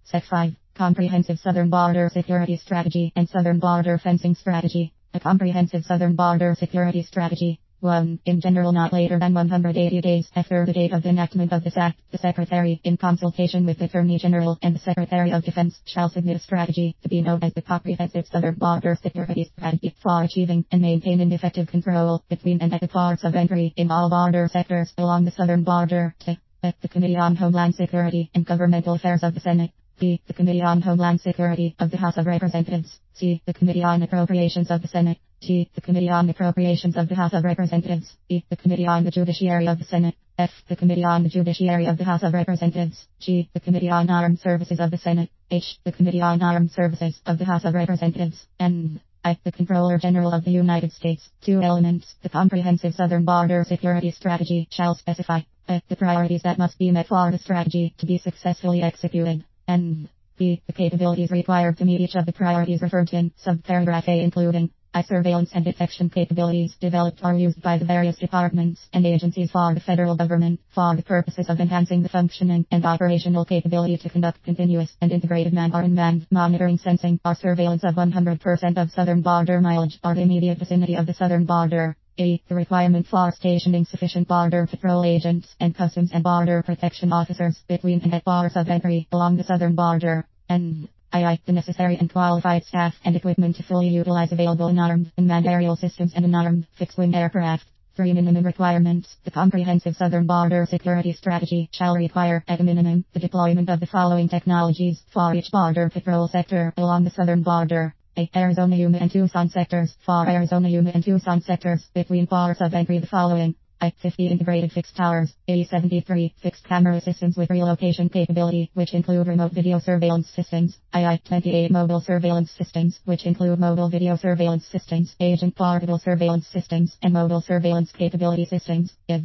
Sec 5. Comprehensive Southern Border Security Strategy and Southern Border Fencing Strategy. A comprehensive Southern Border Security Strategy. 1. In general, not later than 180 days after the date of the enactment of this Act, the Secretary, in consultation with the Attorney General and the Secretary of Defense, shall submit a strategy to be known as the Comprehensive Southern Border Security Strategy for achieving and maintaining effective control between and at the ports of entry in all border sectors along the southern border. The Committee on Homeland Security and Governmental Affairs of the Senate. B. The Committee on Homeland Security of the House of Representatives. C. The Committee on Appropriations of the Senate. D. The Committee on Appropriations of the House of Representatives. E. The Committee on the Judiciary of the Senate. F. The Committee on the Judiciary of the House of Representatives. G. The Committee on Armed Services of the Senate. H. The Committee on Armed Services of the House of Representatives. N. I. The Comptroller General of the United States. 2 elements. The Comprehensive Southern Border Security Strategy shall specify the priorities that must be met for the strategy to be successfully executed. And B. The capabilities required to meet each of the priorities referred to in subparagraph A, including I. Surveillance and detection capabilities developed or used by the various departments and agencies for the federal government for the purposes of enhancing the functioning and operational capability to conduct continuous and integrated manned or unmanned monitoring, sensing, or surveillance of 100% of southern border mileage or the immediate vicinity of the southern border. A. The requirement for stationing sufficient border patrol agents and customs and border protection officers between and at ports of entry along the southern border. And I. The necessary and qualified staff and equipment to fully utilize available unarmed unmanned aerial systems and unarmed fixed-wing aircraft. 3. Minimum requirements. The Comprehensive Southern Border Security Strategy shall require, at a minimum, the deployment of the following technologies for each border patrol sector along the southern border. A. Arizona, Yuma, and Tucson sectors. For Arizona, Yuma, and Tucson sectors between ports of entry, the following. I. 50 integrated fixed towers. A. 73 fixed camera systems with relocation capability, which include remote video surveillance systems. I. 28 mobile surveillance systems, which include mobile video surveillance systems, agent portable surveillance systems, and mobile surveillance capability systems. IV.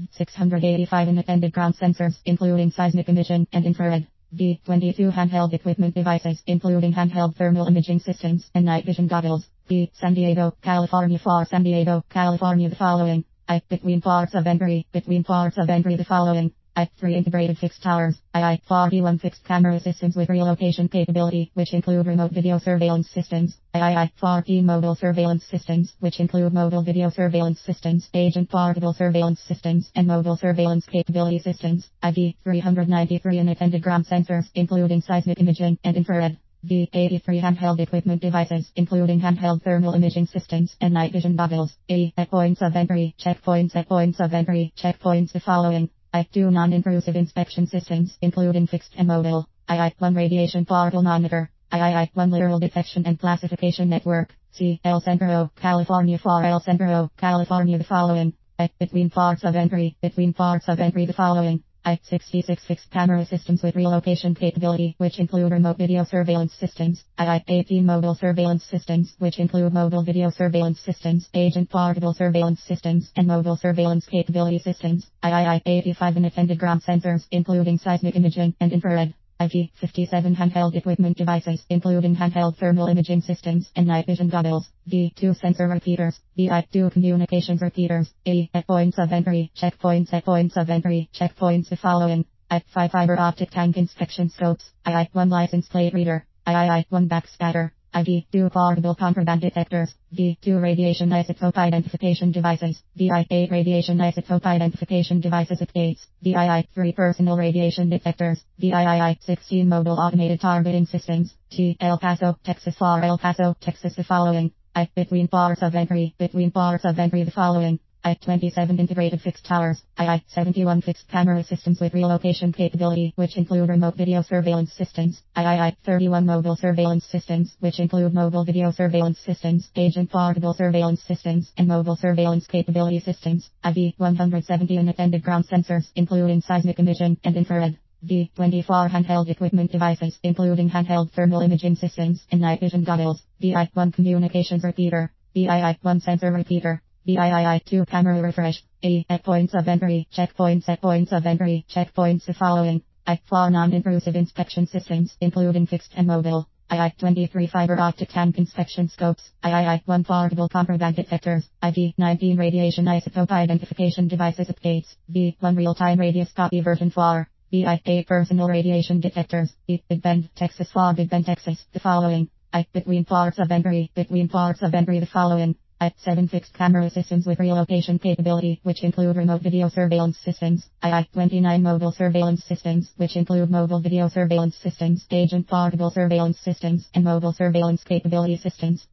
685 unattended ground sensors, including seismic imaging and infrared. V. 22 handheld equipment devices, including handheld thermal imaging systems and night vision goggles. B. San Diego, California. For San Diego, California, the following. I. Between ports of entry the following. I. 3 integrated fixed towers. I. 41 fixed camera systems with relocation capability, which include remote video surveillance systems. I. 14 mobile surveillance systems, which include mobile video surveillance systems, agent portable surveillance systems, and mobile surveillance capability systems. IV. 393 unattended ground sensors, including seismic imaging and infrared. V. 83 handheld equipment devices, including handheld thermal imaging systems and night vision goggles. E. At points of entry, checkpoints. The following. I. 2 non-intrusive inspection systems, including fixed and mobile. I. 1 radiation portal monitor. I. 1 literal detection and classification network. C. El Centro, California. For El Centro, California, the following. I. Between ports of entry, the following. I. 66 fixed camera systems with relocation capability, which include remote video surveillance systems. I. 18 mobile surveillance systems, which include mobile video surveillance systems, agent portable surveillance systems, and mobile surveillance capability systems. I. 85 unattended ground sensors, including seismic imaging and infrared. IV. 57 handheld equipment devices, including handheld thermal imaging systems and night vision goggles. V. 2 sensor repeaters. VI. 2 communications repeaters. A. At points of entry, checkpoints. The following. I. 5 fiber optic tank inspection scopes. I. 1 license plate reader. I. 1 backscatter. IV. 2 portable contraband detectors. V. 2 radiation isotope identification devices. VI. 8 radiation isotope identification devices at gates. VII. 3 personal radiation detectors. VII. 16 mobile automated targeting systems. T. El Paso, Texas. For El Paso, Texas, the following. I. Between ports of entry, the following. I. 27 integrated fixed towers. I. 71 fixed camera systems with relocation capability, which include remote video surveillance systems. I. 31 mobile surveillance systems, which include mobile video surveillance systems, agent portable surveillance systems, and mobile surveillance capability systems. IV. 170 unattended ground sensors, including seismic imaging and infrared. V. 24 handheld equipment devices, including handheld thermal imaging systems and night vision goggles. VI. 1 communications repeater. VII. 1 sensor repeater. VII. 2 camera refresh. A. At points of entry, checkpoints. The following. I. 4 non-intrusive inspection systems, including fixed and mobile. I. 23 fiber optic tank inspection scopes. I. 1 portable contraband detectors. IV. 19 radiation isotope identification devices at gates. V. 1 real-time radius copy version 4. BI-8 personal radiation detectors. Big Bend, Texas. FAR Big Bend, Texas. The following. Between parts of Embry. Between parts of Embry. The following. 7 fixed camera systems with relocation capability, which include remote video surveillance systems. 29 mobile surveillance systems, which include mobile video surveillance systems, agent portable surveillance systems, and mobile surveillance capability systems.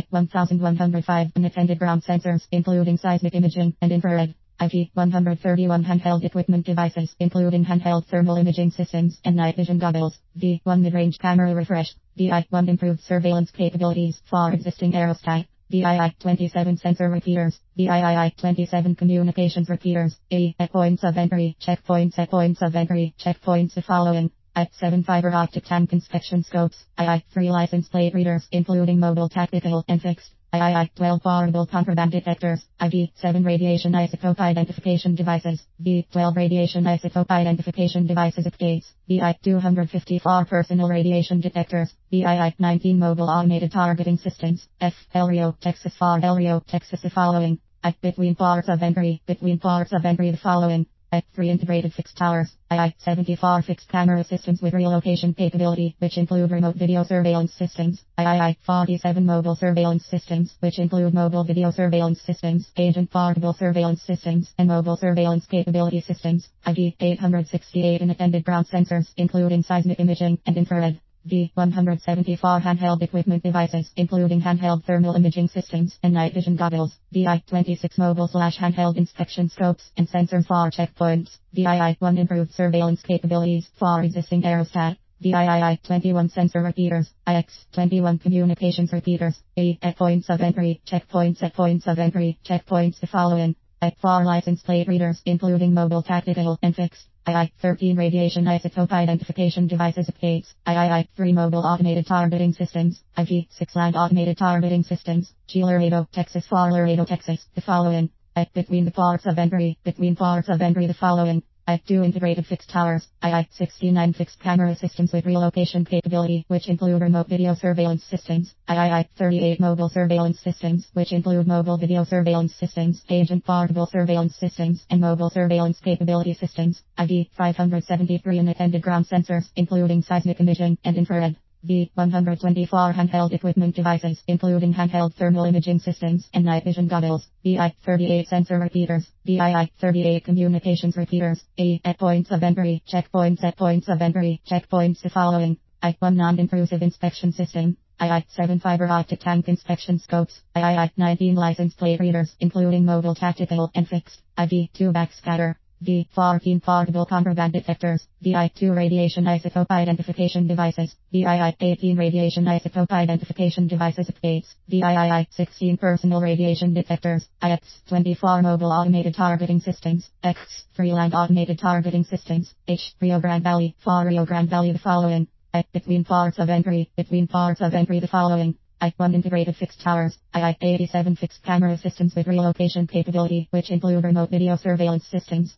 1105 unattended ground sensors, including seismic imaging and infrared. IP 131 handheld equipment devices, including handheld thermal imaging systems and night vision goggles. V1 mid-range camera refresh. BI1 improved surveillance capabilities for existing Aerostat. BII-27 sensor repeaters, BII-27 communications repeaters, at points of entry, checkpoints at points of entry, checkpoints the following, 7 fiber optic tank inspection scopes, 3 license plate readers, including mobile tactical and fixed, 12 portable contraband detectors, 7 radiation isotope identification devices, 12 radiation isotope identification devices at gates, 254 personal radiation detectors, 19 mobile automated targeting systems, El Rio, Texas. For El Rio, Texas. The following, between parts of entry, the following. 3 integrated fixed towers, 74 fixed camera systems with relocation capability, which include remote video surveillance systems, 47 mobile surveillance systems, which include mobile video surveillance systems, agent portable surveillance systems, and mobile surveillance capability systems, 868 unattended ground sensors, including seismic imaging and infrared. 174 handheld equipment devices, including handheld thermal imaging systems and night vision goggles. 26 mobile/handheld inspection scopes and sensors for checkpoints. 1 improved surveillance capabilities for existing Aerostat. 21 sensor repeaters. 21 communications repeaters. At points of entry, checkpoints at points of entry, checkpoints the following. 4 license plate readers, including mobile tactical and fixed. 13 radiation isotope identification devices at gates. 3 mobile automated targeting systems. 6 land automated targeting systems. Laredo, Texas. For Laredo, Texas. The following. Between the parts of entry, the following. 2 integrated fixed towers. 69 fixed camera systems with relocation capability, which include remote video surveillance systems. 38 mobile surveillance systems, which include mobile video surveillance systems, agent portable surveillance systems, and mobile surveillance capability systems. 573 unattended ground sensors, including seismic imaging and infrared. 124 handheld equipment devices, including handheld thermal imaging systems and night vision goggles. 38 sensor repeaters. 38 communications repeaters. At points of entry, checkpoints at points of entry, checkpoints the following. 1 non-intrusive inspection system. 7 fiber optic tank inspection scopes. 19 license plate readers, including mobile tactical and fixed. 2 backscatter. 14 portable contraband detectors. 2 radiation isotope identification devices. 18 radiation isotope identification devices at gates. 16 personal radiation detectors. 24 mobile automated targeting systems. 3 land automated targeting systems. Rio Grande Valley. For Rio Grande Valley the following. Between parts of entry, the following. 1 integrated fixed towers. 87 fixed camera systems with relocation capability, which include remote video surveillance systems.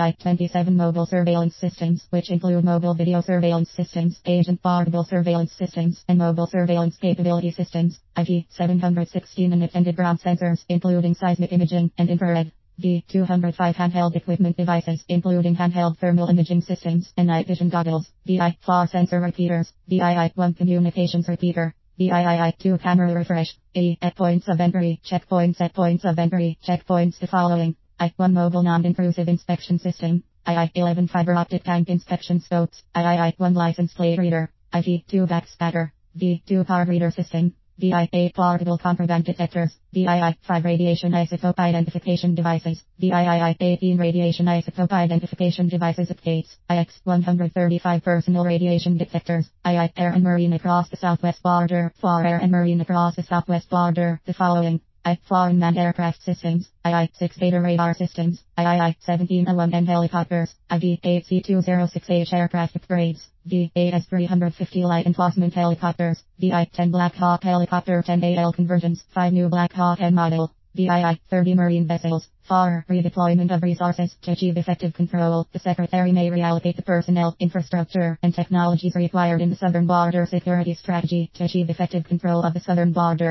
27 mobile surveillance systems, which include mobile video surveillance systems, agent portable surveillance systems, and mobile surveillance capability systems. 716 unattended ground sensors, including seismic imaging and infrared. 205 handheld equipment devices, including handheld thermal imaging systems and night vision goggles. 4 sensor repeaters. 1 communications repeater. 2 camera refresh. At points of entry, checkpoints at points of entry, checkpoints the following. 1 mobile non-intrusive inspection system. 11 fiber optic tank inspection scopes. 1 license plate reader. 2 backscatter. 2 card reader system. 8 portable contraband detectors. 5 radiation isotope identification devices. 18 radiation isotope identification devices at gates. 135 personal radiation detectors. Air and Marine across the southwest border. For Air and Marine across the southwest border, the following. 4 unmanned aircraft systems. 6 data radar systems. 17 L1N helicopters. 8 C-206H aircraft upgrades. 8 S-350 light enforcement helicopters. 10 Black Hawk helicopter 10 AL conversions. 5 new Black Hawk N model. 30 marine vessels. For redeployment of resources to achieve effective control, the Secretary may reallocate the personnel, infrastructure, and technologies required in the Southern Border Security Strategy to achieve effective control of the southern border.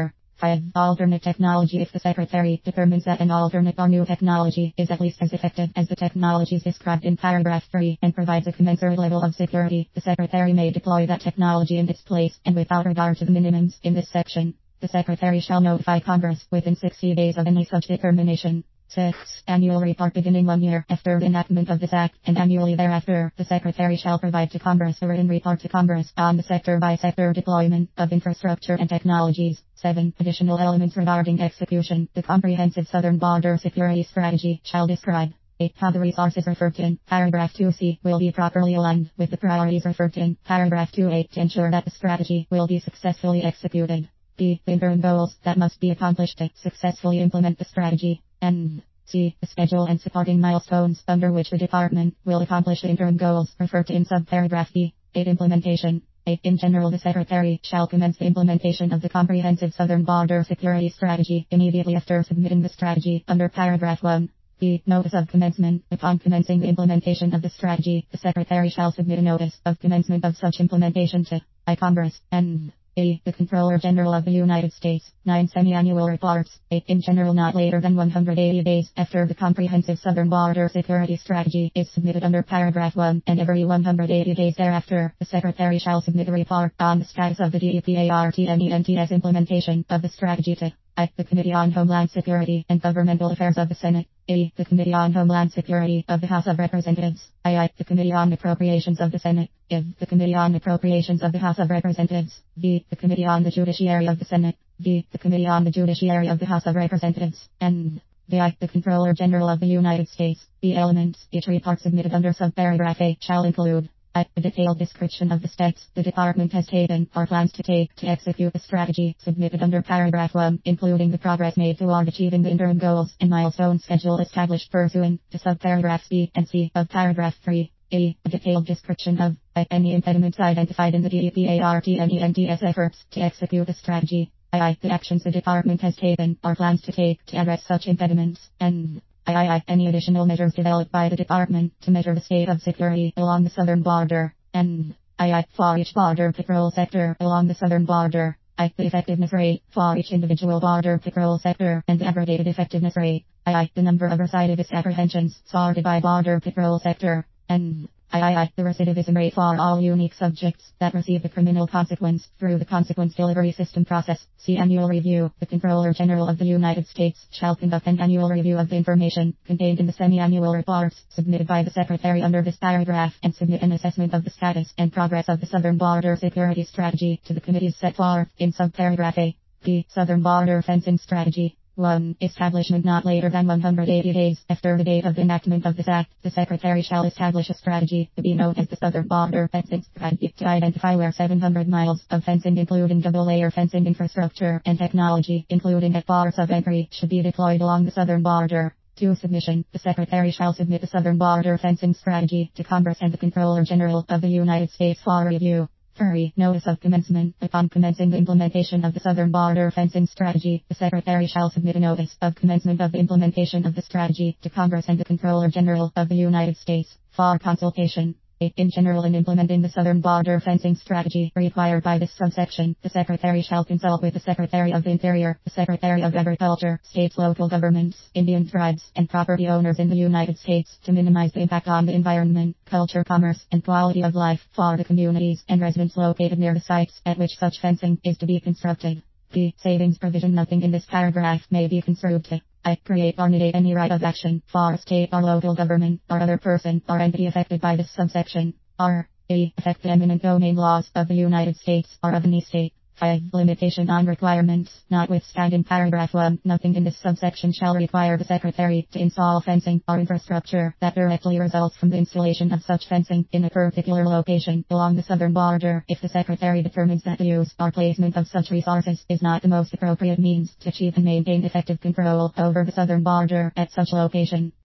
5. Alternate technology. If the Secretary determines that an alternate or new technology is at least as effective as the technologies described in paragraph 3 and provides a commensurate level of security, the Secretary may deploy that technology in its place and without regard to the minimums in this section. The Secretary shall notify Congress within 60 days of any such determination. 6. Annual report. Beginning 1 year after the enactment of this Act and annually thereafter, the Secretary shall provide to Congress a written report to Congress on the sector-by-sector deployment of infrastructure and technologies. 7. Additional elements regarding execution. The Comprehensive Southern Border Security Strategy shall describe 8. How the resources referred to in paragraph 2c will be properly aligned with the priorities referred to in paragraph 2a to ensure that the strategy will be successfully executed. B. The interim goals that must be accomplished to successfully implement the strategy. And C. The schedule and supporting milestones under which the Department will accomplish the interim goals referred to in subparagraph B. 8. Implementation. 8. In general, the Secretary shall commence the implementation of the Comprehensive Southern Border Security Strategy immediately after submitting the strategy under paragraph 1. B. Notice of commencement. Upon commencing the implementation of the strategy, the Secretary shall submit a notice of commencement of such implementation to Congress. And A. The Comptroller General of the United States. 9. Semi-annual reports. 8. In general, not later than 180 days after the Comprehensive Southern Border Security Strategy is submitted under paragraph 1, and every 180 days thereafter, the Secretary shall submit a report on the status of the DEPARTMENTS implementation of the strategy to the Committee on Homeland Security and Governmental Affairs of the Senate. A. The Committee on Homeland Security of the House of Representatives. II. The Committee on Appropriations of the Senate. IV. The Committee on Appropriations of the House of Representatives. V. The Committee on the Judiciary of the Senate. V. The Committee on the Judiciary of the House of Representatives. And VI. The Comptroller General of the United States. The elements. Each report submitted under subparagraph A shall include a detailed description of the steps the Department has taken or plans to take to execute the strategy submitted under paragraph 1, including the progress made toward achieving the interim goals and milestone schedule established pursuant to subparagraphs B and C of paragraph 3. A detailed description of any impediments identified in the DEPARTMENTS efforts to execute the strategy. II. The actions the Department has taken or plans to take to address such impediments. And III. Any additional measures developed by the Department to measure the state of security along the southern border. And II. For each border patrol sector along the southern border. The effectiveness rate for each individual border patrol sector and the aggregated effectiveness rate. II. The number of recidivist apprehensions sorted by border patrol sector. And III. The recidivism rate for all unique subjects that receive a criminal consequence through the consequence delivery system process. See annual review. The Comptroller General of the United States shall conduct an annual review of the information contained in the semi-annual reports submitted by the Secretary under this paragraph and submit an assessment of the status and progress of the Southern Border Security Strategy to the committees set forth in subparagraph A. B. Southern Border Fencing Strategy. 1. Establishment. Not later than 180 days after the date of the enactment of this Act, the Secretary shall establish a strategy to be known as the Southern Border Fencing Strategy to identify where 700 miles of fencing including double-layer fencing infrastructure and technology, including at ports of entry, should be deployed along the southern border. 2. Submission. The Secretary shall submit the Southern Border Fencing Strategy to Congress and the Comptroller General of the United States for review. 3. Notice of commencement. Upon commencing the implementation of the Southern Border Fencing Strategy, the Secretary shall submit a notice of commencement of the implementation of the strategy to Congress and the Comptroller General of the United States for consultation. 8. In general, in implementing the Southern Border Fencing Strategy required by this subsection, the Secretary shall consult with the Secretary of the Interior, the Secretary of Agriculture, states, local governments, Indian tribes, and property owners in the United States to minimize the impact on the environment, culture, commerce, and quality of life for the communities and residents located near the sites at which such fencing is to be constructed. B. Savings provision. Nothing in this paragraph may be construed to create or negate any right of action for a state or local government or other person or entity affected by this subsection, or A. Affect the eminent domain laws of the United States or of any state. 5. Limitation on requirements. Notwithstanding paragraph 1, nothing in this subsection shall require the Secretary to install fencing or infrastructure that directly results from the installation of such fencing in a particular location along the southern border if the Secretary determines that the use or placement of such resources is not the most appropriate means to achieve and maintain effective control over the southern border at such location.